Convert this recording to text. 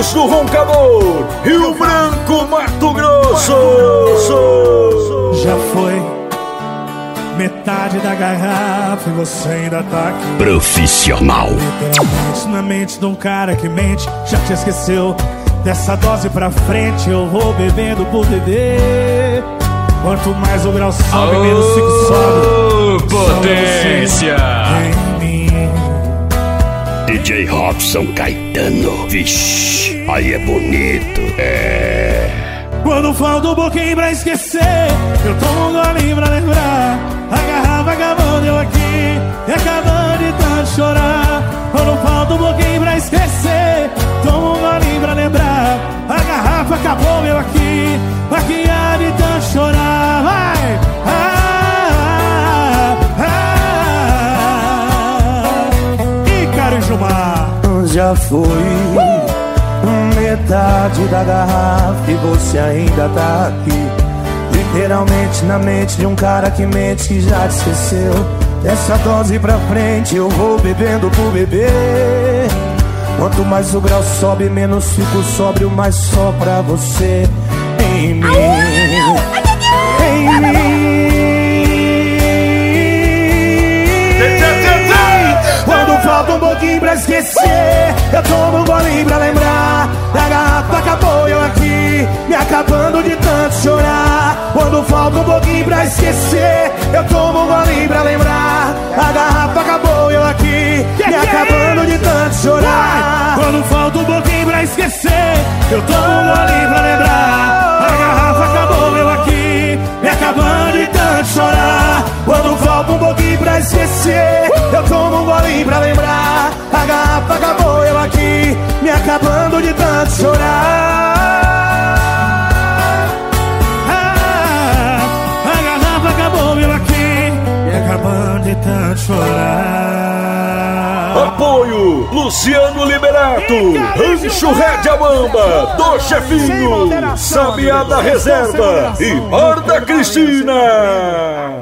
diretos do Roncador, Rio Branco, Mato Grosso. Já foi metade da garrafa e você ainda tá aqui. Profissional. Literalmente na mente de um cara que mente. Já te esqueceu? Dessa dose pra frente eu vou bebendo por beber. Quanto mais o grau sobe, menos fico sobe. Potência! Em mim. DJ Robson Caetano. Vixe, aí é bonito. Quando falta um pouquinho pra esquecer, eu tomo um golinho pra lembrar. A garrafa acabando, eu aqui, e acabando de tanto chorar. Quando falta um pouquinho pra esquecer, tomo um golinho pra lembrar. A garrafa acabou, eu aqui, maquiado de tanto chorar. Vai! Ícaro e Gilmar. Já foi metade da garrafa e você ainda tá aqui. Literalmente na mente de um cara que mente, que já te esqueceu. Dessa dose pra frente eu vou bebendo por beber. Quanto mais o grau sobe, menos fico sóbrio, mas só pra você. Em mim, em mim. Quando falta um pouquinho pra esquecer, eu tomo um golinho pra lembrar. A garrafa acabou, eu aqui, me acabando de tanto chorar. Quando falta um pouquinho pra esquecer, eu tomo um golinho pra lembrar. A garrafa acabou, eu aqui, me acabando de tanto chorar. Quando falta um pouquinho pra esquecer, eu tomo um golinho pra lembrar. A garrafa acabou, eu aqui, me acabando de tanto chorar. Quando falta um pouquinho pra esquecer, eu tomo um golinho pra lembrar. A garrafa acabou, eu aqui, me acabando de tanto chorar. A garrafa acabou, eu aqui, me acabando de tanto chorar. Apoio Luciano Liberato, Rancho Rédea Bamba, do Chefinho, Sabiá da Reserva e Mar da Cristina.